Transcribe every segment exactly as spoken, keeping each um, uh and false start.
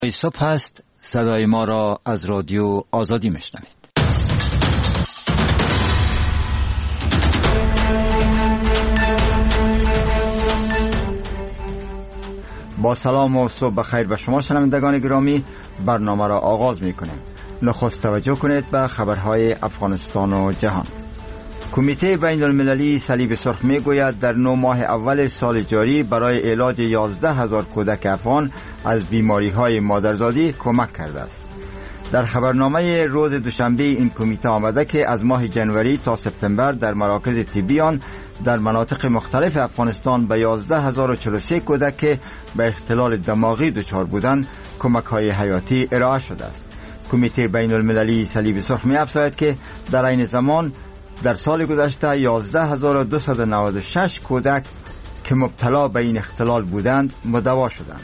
صبح هست، صدای ما را از رادیو آزادی میشنوید. با سلام و صبح بخیر به شما شنوندگان گرامی، برنامه را آغاز میکنیم. نخست توجه کنید به خبرهای افغانستان و جهان. کمیته بین المللی صلیب سرخ میگوید در نو ماه اول سال جاری برای علاج یازده هزار کودک افغان از بیماری های مادرزادی کمک کرده است. در خبرنامه روز دوشنبه این کمیته آمده که از ماه جنوری تا سپتامبر در مراکز طبی آن در مناطق مختلف افغانستان به یازده هزار و چهل و سه کودک که به اختلال دماغی دچار بودند کمک های حیاتی ارائه شده است. کمیته بین المللی صلیب سرخ می افزاید که در این زمان در سال گذشته یازده هزار و دویست و نود و شش کودک که مبتلا به این اختلال بودند مداوا شدند.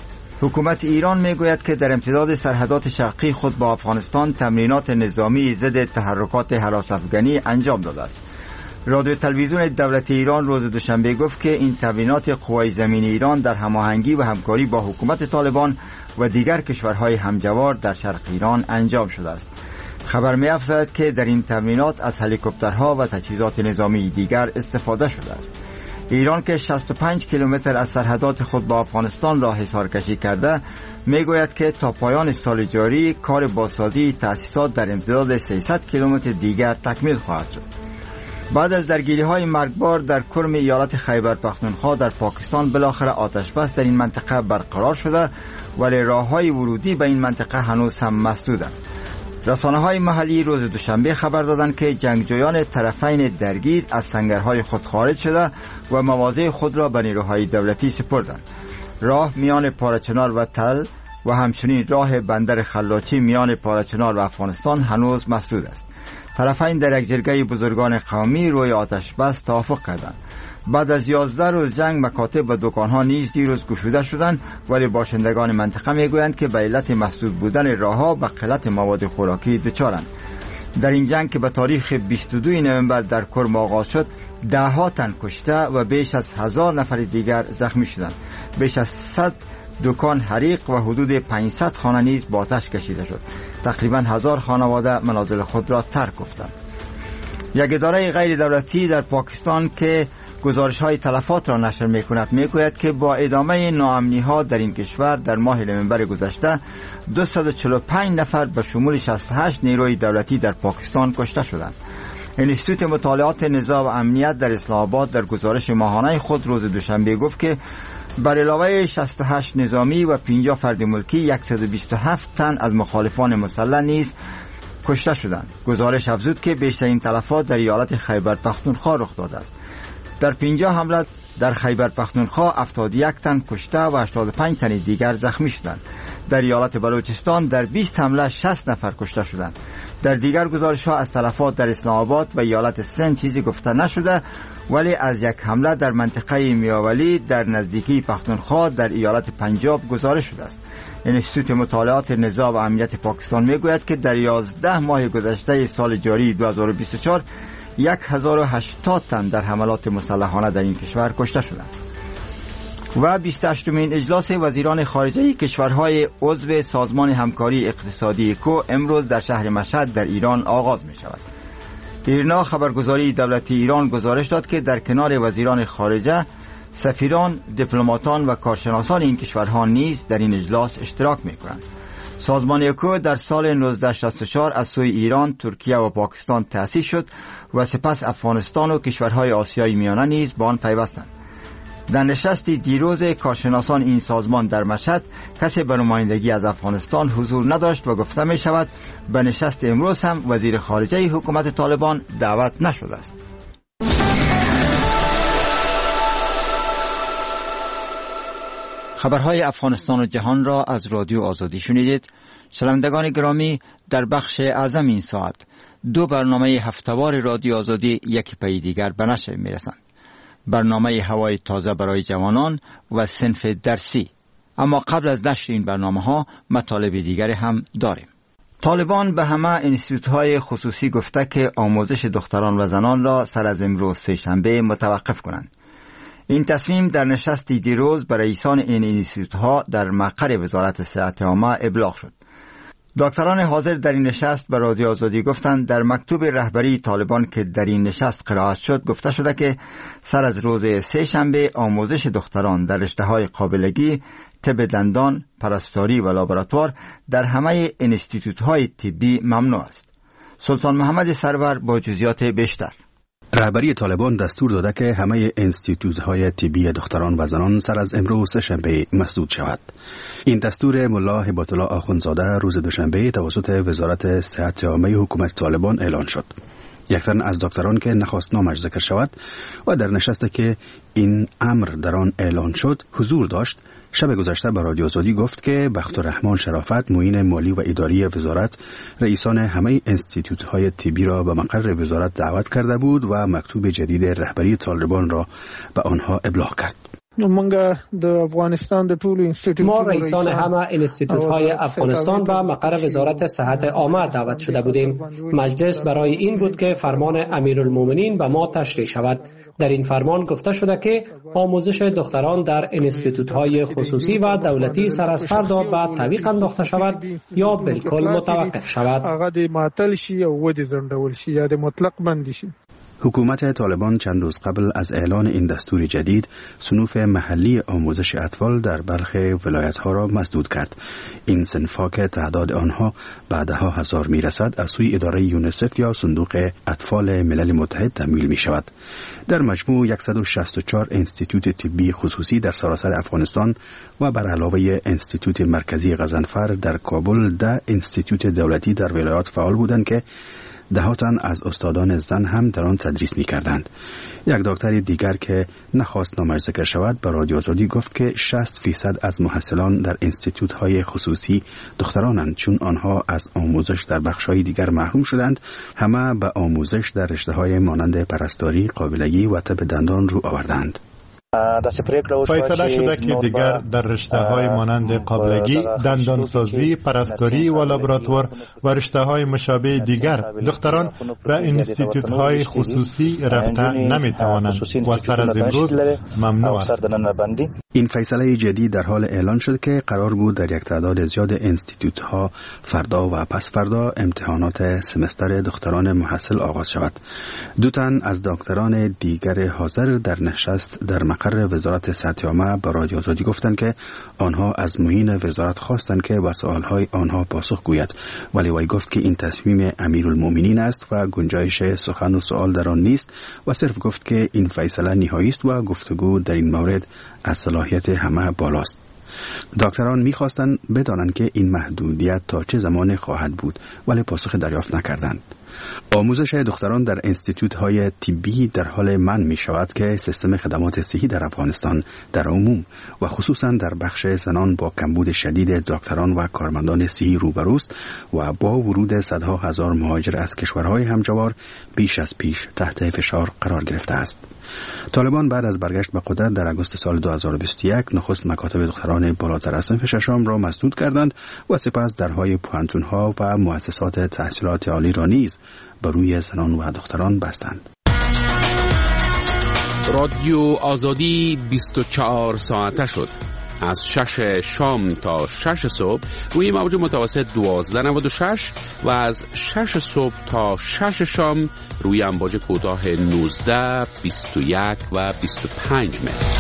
حکومت ایران میگوید که در امتداد سرحدات شرقی خود با افغانستان تمرینات نظامی ضد تحرکات هراس افغانی انجام داده است. رادیو تلویزیون دولت ایران روز دوشنبه گفت که این تمرینات قوای زمین ایران در هماهنگی و همکاری با حکومت طالبان و دیگر کشورهای همجوار در شرق ایران انجام شده است. خبر می افزاید که در این تمرینات از هلیکوپترها و تجهیزات نظامی دیگر استفاده شده است. ایران که شصت و پنج کیلومتر از سرحدات خود با افغانستان را حصار کشی کرده میگوید که تا پایان سال جاری کار بازسازی تأسیسات در امتداد سیصد کیلومتر دیگر تکمیل خواهد شد. بعد از درگیری‌های مرگبار در کرم ایالت خیبر پختونخوا در پاکستان بالاخره آتش بس در این منطقه برقرار شده، ولی راه‌های ورودی به این منطقه هنوز هم مسدودند. رسانه‌های محلی روز دوشنبه خبر دادند که جنگجویان طرفین درگیر از سنگرهای خود خارج شده و مواضع خود را به نیروهای دولتی سپردند. راه میان پارچنار و تل و همچنین راه بندر خلاچی میان پارچنار و افغانستان هنوز مسدود است. طرفین در یک جرگه بزرگان قومی روی آتش بس توافق کردند. بعد از یازده روز جنگ مکاتب و دکانها نیز دیروز گشوده شدند، ولی باشندگان منطقه میگویند که به علت مسدود بودن راهها و قلت مواد خوراکی دچارند. در این جنگ که به تاریخ بیست و دوم نوامبر در کرم آغاز شد، ده ها تن کشته و بیش از هزار نفر دیگر زخمی شدند. بیش از صد دکان حریق و حدود پانصد خانه نیز با آتش کشیده شد. تقریبا هزار خانواده منازل خود را ترک گفتند. یک اداره غیر دولتی در پاکستان که گزارش های تلفات را نشر می کند می گوید که با ادامه ناامنی ها در این کشور در ماه نوامبر گذشته دویست و چهل و پنج نفر به شمول شصت و هشت نیروی دولتی در پاکستان کشته شدند. انستیتوت مطالعات نظام و امنیت در اسلام آباد در گزارش ماهانه خود روز دوشنبه گفت که بر علاوه شصت و هشت نظامی و پنجاه فرد ملکی صد و بیست و هفت تن از مخالفان مسلح نیز کشته شدند. گزارش افزود که بیشترین تلفات در ایالت خیبر پختونخوا رخ داده است. در پنجاه حمله در خیبر پختونخوا هفتاد و یک تن کشته و هشتاد و پنج تن دیگر زخمی شدند. در ایالت بلوچستان در بیست حمله شصت نفر کشته شدند. در دیگر گزارش‌ها از تلفات در اسلام آباد و ایالت سند چیزی گفته نشده، ولی از یک حمله در منطقه میاولی در نزدیکی پختونخوا در ایالت پنجاب گزارش شده است. انستیتوت مطالعات نظام و امنیت پاکستان میگوید که در یازده ماه گذشته سال جاری دو هزار و بیست و چهار هزار و هشتاد تن در حملات مسلحانه در این کشور کشته شدند. و بیست و هشتمین اجلاس وزیران خارجه کشورهای عضو سازمان همکاری اقتصادی اکو امروز در شهر مشهد در ایران آغاز می شود. ایرنا خبرگزاری دولتی ایران گزارش داد که در کنار وزیران خارجه، سفیران، دیپلماتان و کارشناسان این کشورها نیز در این اجلاس اشتراک می کنند. سازمان اکو در سال نوزده شصت و چهار از سوی ایران، ترکیه و پاکستان تأسیس شد و سپس افغانستان و کشورهای آسیای میانه نیز به آن پیوستند. در نشستی دیروز کارشناسان این سازمان در مشهد کسی به نمایندگی از افغانستان حضور نداشت و گفته می شود به نشست امروز هم وزیر خارجه حکومت طالبان دعوت نشده است. خبرهای افغانستان و جهان را از رادیو آزادی شنیدید. شنوندگان گرامی، در بخش اعظم این ساعت دو برنامه هفته‌وار رادیو آزادی یکی پی دیگر به نشر می‌رسند. برنامه هوای تازه برای جوانان و صنف درسی. اما قبل از نشر این برنامه‌ها مطالب دیگری هم داریم. طالبان به همه انستیتوت‌های خصوصی گفته که آموزش دختران و زنان را سر از امروز سه‌شنبه متوقف کنند. این تصمیم در نشستی دیروز به رئیسان این انستیتوت‌ها در مقر وزارت صحت عامه ابلاغ شد. دکتران حاضر در این نشست به رادیو آزادی گفتند در مکتوب رهبری طالبان که در این نشست قرائت شد گفته شده که سر از روز سه شنبه آموزش دختران در رشته‌های قابلگی، طب دندان، پرستاری و لابراتوار در همه انستیتوت‌های طبی ممنوع است. سلطان محمد سرور با جزئیات بیشتر. رهبری طالبان دستور داده که همه انستیتوت‌های طبی دختران و زنان سر از امروز سه‌شنبه مسدود شود. این دستور ملا هبات الله آخوندزاده روز دوشنبه توسط وزارت صحت عامه حکومت طالبان اعلان شد. یک تن از دکتران که نخواست نامش ذکر شود و در نشستی که این امر در آن اعلان شد حضور داشت، شب گذشته به رادیو آزادی گفت که بختالرحمن شرافت معین مالی و اداری وزارت رئیسان همه انستیتوت‌های طبی را به مقر وزارت دعوت کرده بود و مکتوب جدید رهبری طالبان را به آنها ابلاغ کرد. ما رئیسان همه انستیتوت‌های افغانستان به مقر وزارت صحت عامه دعوت شده بودیم. مجلس برای این بود که فرمان امیرالمومنین به ما تشریح شود. در این فرمان گفته شده که آموزش دختران در انستیتوت‌های خصوصی و دولتی سر از فردا به تعویق انداخته شود یا بالکل متوقف شود. حکومت طالبان چند روز قبل از اعلان این دستور جدید صنوف محلی آموزش اطفال در برخی ولایت‌ها را مسدود کرد. این صنف‌ها که تعداد آنها بعدها هزار می‌رسد از سوی اداره یونیسف یا صندوق اطفال ملل متحد تمویل می‌شود. در مجموع صد و شصت و چهار انستیتوت طبی خصوصی در سراسر افغانستان و بر علاوه انستیتوت مرکزی غضنفر در کابل، ده انستیتوت دولتی در ولایات فعال بودند که ده تن از استادان زن هم در آن تدریس می کردند. یک دکتر دیگر که نخواست نامش ذکر شود به رادیو آزادی گفت که شصت فیصد از محصلان در انستیتوت های خصوصی دخترانند، چون آنها از آموزش در بخش های دیگر محروم شدند. همه به آموزش در رشته های مانند پرستاری، قابلگی و طب دندان رو آوردند. فیصله شده که دیگر در رشته‌های مانند قابلگی، دندانسازی، پرستاری و لابراتوار و رشته‌های مشابه دیگر دختران به انستیتوت‌های خصوصی رفته نمی‌توانند و سر از امروز ممنوع است. این فیصله جدید در حال اعلان شد که قرار بود در یک تعداد زیاد انستیتوت‌ها فردا و پس فردا امتحانات سمستر دختران محصل آغاز شود. دو تن از دکتران دیگر حاضر در نشست در مقر وزارت صحت عامه به رادیو آزادی گفتند که آنها از معین وزارت خواستند که به سوالهای آنها پاسخ گوید، ولی وی گفت که این تصمیم امیرالمومنین است و گنجایش سخن و سوال در آن نیست و صرف گفت که این فیصله نهایی است و گفتگو در این مورد از صلاحیت همه بالاست. دکتران می‌خواستند بدانند که این محدودیت تا چه زمان خواهد بود، ولی پاسخ دریافت نکردند. آموزش دختران در انستیتوت‌های طبی در حال منع می‌شود که سیستم خدمات صحی در افغانستان در عموم و خصوصاً در بخش زنان با کمبود شدید دکتران و کارمندان صحی روبروست و با ورود صدها هزار مهاجر از کشورهای همجوار بیش از پیش تحت فشار قرار گرفته است. طالبان بعد از برگشت به قدرت در آگوست سال دو هزار و بیست و یک نخست مکاتب دختران بالاتر از صنف ششم را مسدود کردند و سپس درهای پوهنتون‌ها و مؤسسات تحصیلات عالی را نیز بر روی زنان و دختران بستند. رادیو آزادی بیست و چهار ساعته شد. از شش شام تا شش صبح روی موج متوسط دوازده نود و شش و از شش صبح تا شش شام روی امواج کوتاه نوزده، بیست و یک و بیست و پنج متر.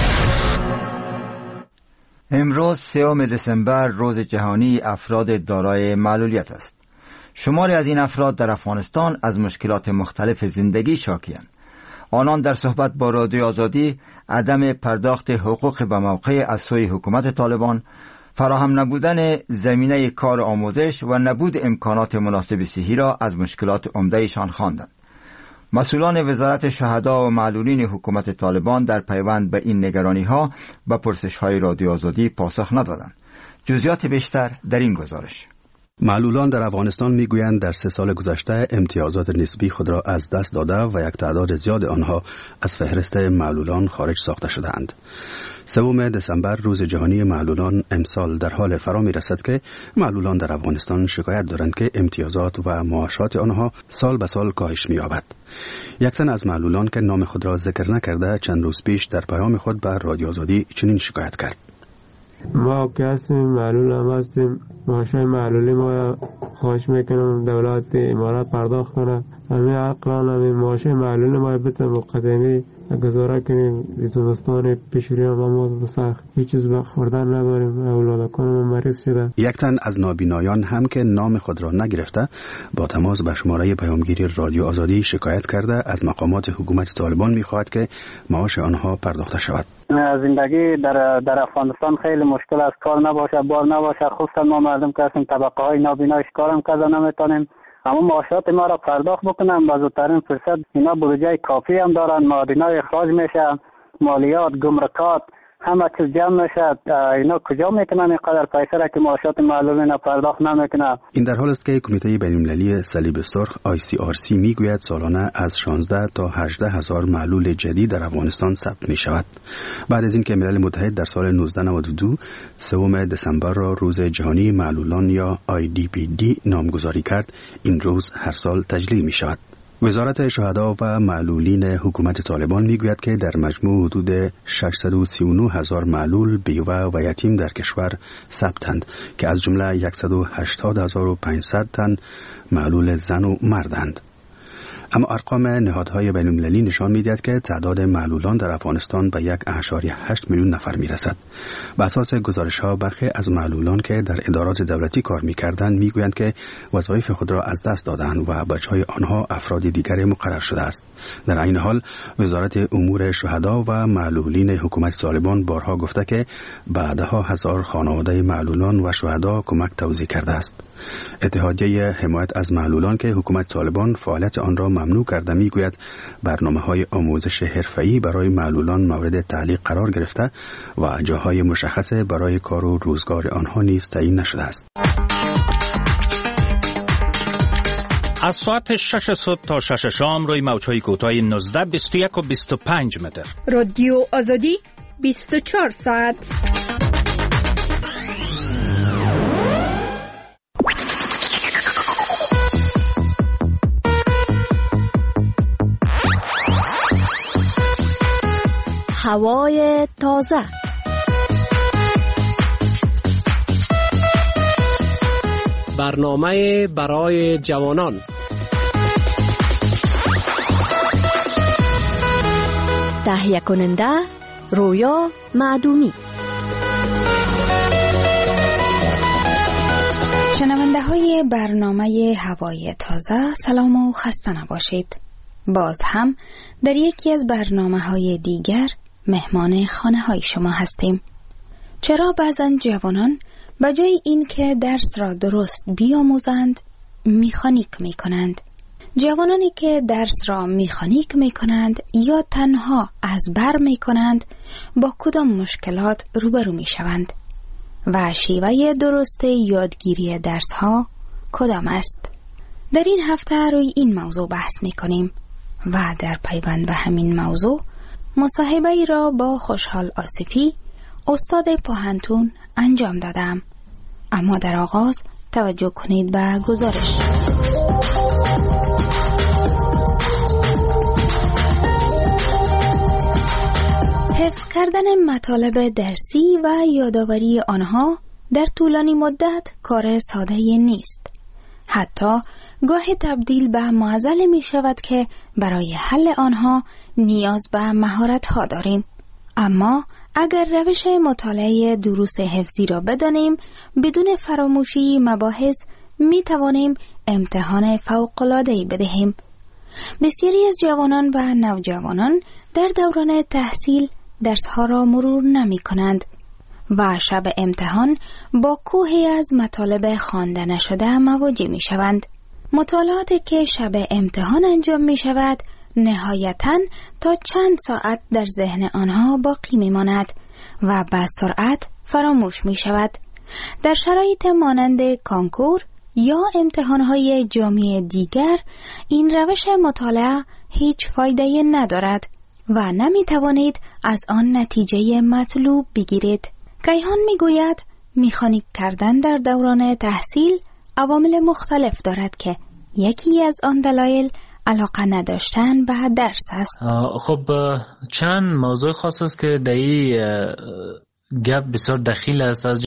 امروز سوم دسامبر روز جهانی افراد دارای معلولیت است. شماری از این افراد در افغانستان از مشکلات مختلف زندگی شاکی‌اند. آنان در صحبت با رادیو آزادی عدم پرداخت حقوق به موقع از سوی حکومت طالبان، فراهم نبودن زمینه کار آموزش و نبود امکانات مناسب صحی را از مشکلات عمده‌شان خواندند. مسئولان وزارت شهدا و معلولین حکومت طالبان در پیوند به این نگرانی‌ها به پرسش‌های رادیو آزادی پاسخ ندادند. جزئیات بیشتر در این گزارش. معلولان در افغانستان میگویند در سه سال گذشته امتیازات نسبی خود را از دست داده و یک تعداد زیاد آنها از فهرست معلولان خارج ساخته شدهاند. سوم دسامبر روز جهانی معلولان امسال در حال فرا می رسد که معلولان در افغانستان شکایت دارند که امتیازات و معاشات آنها سال به سال کاهش می یابد. یک تن از معلولان که نام خود را ذکر نکرده چند روز پیش در پیام خود به رادیو آزادی چنین شکایت کرد: ما که هستیم معلول هم هستیم، معاشای معلولی ما خواهش میکنم دولت امارات پرداخت کنه، همین اقلان همین معاشای معلولی ما بته مقدمی گزاره کنیم. زمستان پیشوری هم ما بسخت هیچ چیز بخوردن نداریم، اولادکان ما مریض شده. یک تن از نابینایان هم که نام خود را نگرفته با تماس به شماره پیامگیری رادیو آزادی شکایت کرده از مقامات حکومت طالبان میخواهد که معاش آنها پرداخته شود. زندگی در در افغانستان خیلی مشکل است، کار نباشه بار نباشه، خصوصا ما مردم که هستیم طبقه های نابینا کارم کردن نمیتونیم، اما معاشات ما را پرداخت بکنم با زودترین فرصت. اینا بودجه کافی هم دارن، معادنای اخراج میشه، مالیات، گمرکات، همه چیز جمع میشه. اینا کجا میکنن اینقدر پیسه را که معاشات معلولین پرداخت نمیکنه؟ این در حال است که کمیته بین‌المللی صلیب سرخ آی سی آر سی میگوید سالانه از شانزده تا هجده هزار معلول جدید در افغانستان ثبت می شود. بعد از اینکه ملل متحد در سال نوزده نود و دو سوم دسامبر را روز جهانی معلولان یا آی دی پی دی نامگذاری کرد، این روز هر سال تجلیل می شود. وزارت شهدا و معلولین حکومت طالبان میگوید که در مجموع حدود ششصد و سی و نه هزار معلول بیوه و یتیم در کشور ثبتند که از جمله صد و هشتاد هزار و پانصد تن معلول زن و مردند. اما ارقام نهادهای بین‌المللی نشان می‌دهد که تعداد معلولان در افغانستان به یک و هشت میلیون نفر می‌رسد. بر اساس گزارش‌ها برخی از معلولان که در ادارات دولتی کار می‌کردند می‌گویند که وظایف خود را از دست دادند و به جای آنها افراد دیگر مقرر شده است. در این حال وزارت امور شهدا و معلولین حکومت طالبان بارها گفته که بعدها هزار خانواده معلولان و شهدا کمک توزیع کرده است. اتحادیه حمایت از معلولان که حکومت طالبان فعالیت آن را ممنوع کرده میگوید برنامه‌های آموزش حرفه‌ای برای معلولان مورد تعلیق قرار گرفته و جاهای مشخص برای کار و روزگار آنها نیز تعیین نشده است. از ساعت شش صبح تا شش شام روی موج‌های کوتاه نوزده، بیست و یک و بیست و پنج متر. رادیو آزادی بیست و چهار ساعت. هوای تازه. برنامه برای جوانان. تهیه کننده رویا معدومی. شنونده های برنامه هوای تازه، سلام و خسته نباشید. باز هم در یکی از برنامه های دیگر مهمان خانه های شما هستیم. چرا بعضا جوانان به جای این که درس را درست بیاموزند میخانیک می کنند؟ جوانانی که درس را میخانیک می کنند یا تنها از بر می کنند با کدام مشکلات روبرو می شوند؟ و شیوه درست یادگیری درس ها کدام است؟ در این هفته روی این موضوع بحث می کنیم و در پیوند به همین موضوع مصاحبه ای را با خوشحال آصفی استاد پوهنتون انجام دادم. اما در آغاز توجه کنید به گزارش. حفظ کردن مطالب درسی و یادآوری آنها در طولانی مدت کار ساده نیست. حتی گاهی تبدیل به معضله می شود که برای حل آنها نیاز به مهارت ها داریم. اما اگر روش مطالعه دروس حفظی را بدانیم، بدون فراموشی مباحث می توانیم امتحان فوق‌العاده‌ای بدهیم. بسیاری از جوانان و نوجوانان در دوران تحصیل درس‌ها را مرور نمی کنند و شب امتحان با کوهی از مطالب خوانده نشده مواجه می شوند. مطالعاتی که شب امتحان انجام می شود نهایتاً تا چند ساعت در ذهن آنها باقی می ماند و به سرعت فراموش می شود. در شرایط مانند کانکور یا امتحانهای جامعه دیگر این روش مطالعه هیچ فایده ندارد و نمی توانید از آن نتیجه مطلوب بگیرید. کیهان می گوید مکانیک کردن در دوران تحصیل عوامل مختلف دارد که یکی از آن دلایل علاقه نداشتن به درس است. خب چند موضوع خاص است که در این گپ بسیار دخیل است. از